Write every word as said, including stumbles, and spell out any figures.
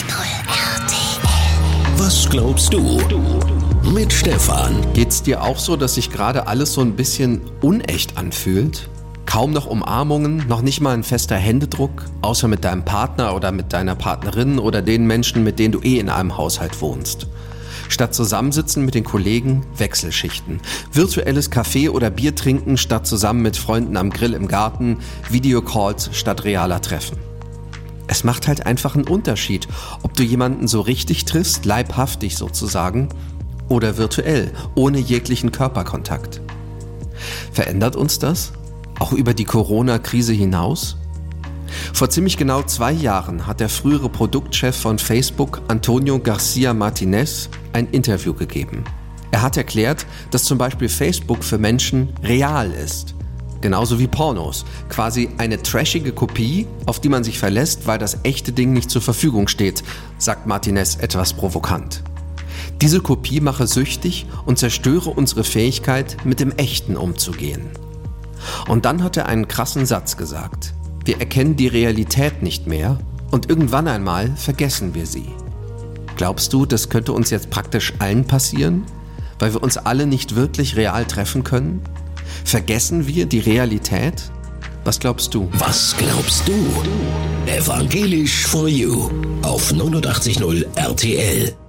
R T L. Was glaubst du? Mit Stefan. Geht's dir auch so, dass sich gerade alles so ein bisschen unecht anfühlt? Kaum noch Umarmungen, noch nicht mal ein fester Händedruck, außer mit deinem Partner oder mit deiner Partnerin oder den Menschen, mit denen du eh in einem Haushalt wohnst. Statt Zusammensitzen mit den Kollegen, Wechselschichten. Virtuelles Kaffee oder Bier trinken statt zusammen mit Freunden am Grill im Garten, Videocalls statt realer Treffen. Es macht halt einfach einen Unterschied, ob du jemanden so richtig triffst, leibhaftig sozusagen, oder virtuell, ohne jeglichen Körperkontakt. Verändert uns das? Auch über die Corona-Krise hinaus? Vor ziemlich genau zwei Jahren hat der frühere Produktchef von Facebook, Antonio Garcia Martinez, ein Interview gegeben. Er hat erklärt, dass zum Beispiel Facebook für Menschen real ist. Genauso wie Pornos. Quasi eine trashige Kopie, auf die man sich verlässt, weil das echte Ding nicht zur Verfügung steht, sagt Martinez etwas provokant. Diese Kopie mache süchtig und zerstöre unsere Fähigkeit, mit dem Echten umzugehen. Und dann hat er einen krassen Satz gesagt. Wir erkennen die Realität nicht mehr und irgendwann einmal vergessen wir sie. Glaubst du, das könnte uns jetzt praktisch allen passieren, weil wir uns alle nicht wirklich real treffen können? Vergessen wir die Realität? Was glaubst du? Was glaubst du? Evangelisch for You auf neunundachtzig Komma null R T L.